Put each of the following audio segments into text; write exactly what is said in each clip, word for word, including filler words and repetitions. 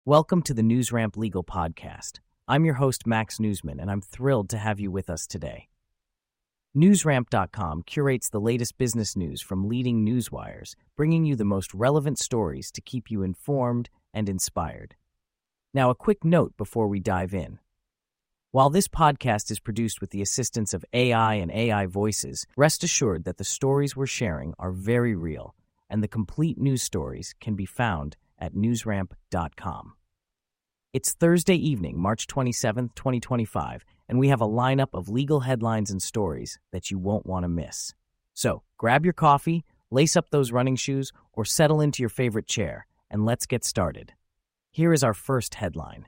Welcome to the NewsRamp Legal Podcast. I'm your host, Max Newsman, and I'm thrilled to have you with us today. NewsRamp dot com curates the latest business news from leading newswires, bringing you the most relevant stories to keep you informed and inspired. Now, a quick note before we dive in. While this podcast is produced with the assistance of A I and A I voices, rest assured that the stories we're sharing are very real, and the complete news stories can be found at newsramp dot com. It's Thursday evening, March twenty-seventh, twenty twenty-five, and we have a lineup of legal headlines and stories that you won't want to miss. So, grab your coffee, lace up those running shoes, or settle into your favorite chair, and let's get started. Here is our first headline.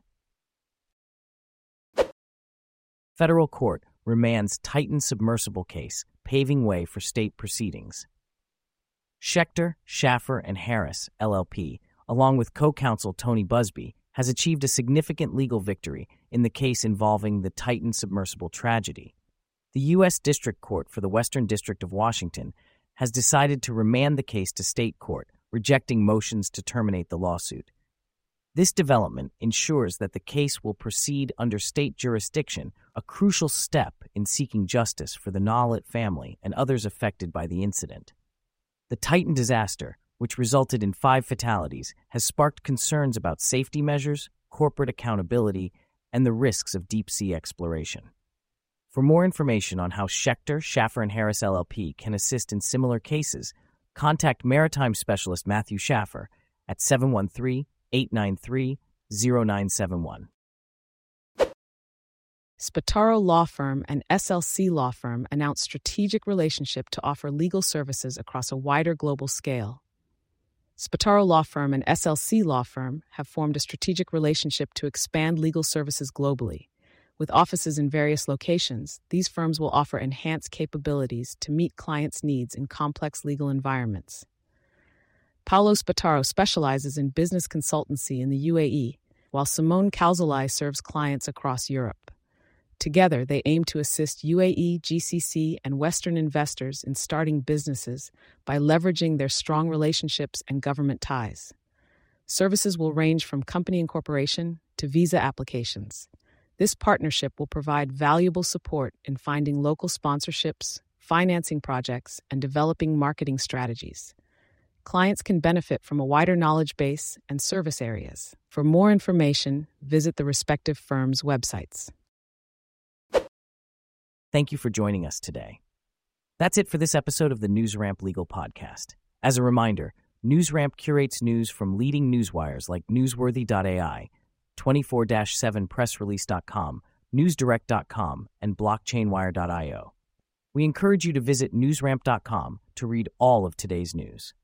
Federal court remands Titan submersible case, paving way for state proceedings. Schechter, Schaffer, and Harris, L L P, along with co-counsel Tony Buzbee, has achieved a significant legal victory in the case involving the Titan submersible tragedy. The U S District Court for the Western District of Washington has decided to remand the case to state court, rejecting motions to terminate the lawsuit. This development ensures that the case will proceed under state jurisdiction, a crucial step in seeking justice for the Nollet family and others affected by the incident. The Titan disaster, which resulted in five fatalities, has sparked concerns about safety measures, corporate accountability, and the risks of deep-sea exploration. For more information on how Schechter, Schaffer, and Harris L L P can assist in similar cases, contact maritime specialist Matthew Schaffer at seven one three, eight nine three, zero nine seven one. Spataro Law Firm and S L C Law Firm announced strategic relationship to offer legal services across a wider global scale. Spataro Law Firm and S L C Law Firm have formed a strategic relationship to expand legal services globally. With offices in various locations, these firms will offer enhanced capabilities to meet clients' needs in complex legal environments. Paolo Spataro specializes in business consultancy in the U A E, while Simone Calzolai serves clients across Europe. Together, they aim to assist U A E, G C C, and Western investors in starting businesses by leveraging their strong relationships and government ties. Services will range from company incorporation to visa applications. This partnership will provide valuable support in finding local sponsorships, financing projects, and developing marketing strategies. Clients can benefit from a wider knowledge base and service areas. For more information, visit the respective firms' websites. Thank you for joining us today. That's it for this episode of the NewsRamp Legal Podcast. As a reminder, NewsRamp curates news from leading newswires like Newsworthy dot A I, twenty-four seven press release dot com, newsdirect dot com, and blockchainwire dot io. We encourage you to visit newsramp dot com to read all of today's news.